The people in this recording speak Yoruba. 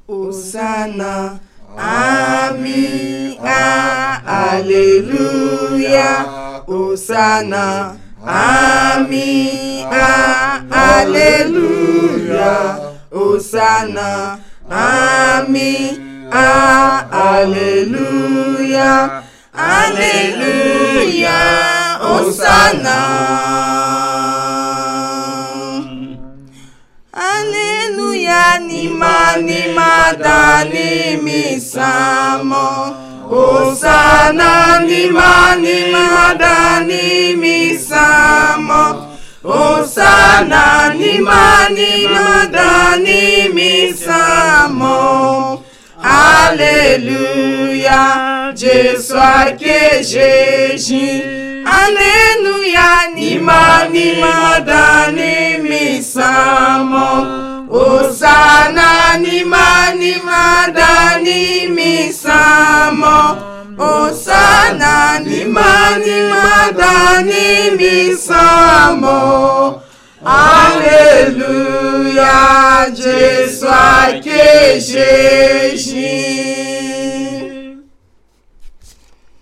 Hosanna, Ami, Alléluia, Hosanna, Ami, Alléluia, Hosanna, Ami, Alléluia, Alléluia, Hosanna. Alléluia, nima dani misamo. Hosanna, nima dani misamo. Hosanna, nima dani misamo. Alléluia, Jésus que Jésus. Alléluia, nima dani misamo. Hosanna, nima dani misamo. Hosanna, nima dani misamo. Alléluia, Jésus que Jésus.